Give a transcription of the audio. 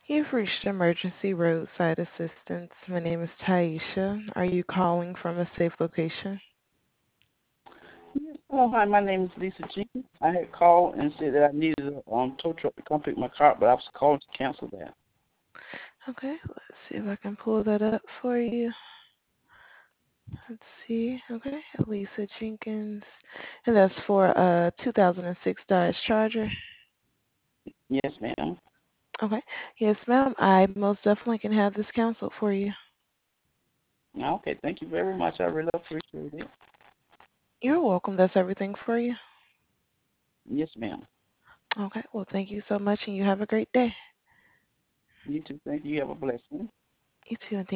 You've reached emergency roadside assistance. My name is Taisha. Are you calling from a safe location? Yes. Hello, hi. My name is Lisa Jenkins. I had called and said that I needed a tow truck to come pick my car, but I was calling to cancel that. Okay, let's see if I can pull that up for you. Let's see. Okay, Lisa Jenkins. And that's for a 2006 Dodge Charger. Yes, ma'am. Okay. Yes, ma'am. I most definitely can have this canceled for you. Okay, thank you very much. I really appreciate it. You're welcome. That's everything for you. Yes, ma'am. Okay. Well, thank you so much, and you have a great day. You too. Thank you. You have a blessed one. You too, and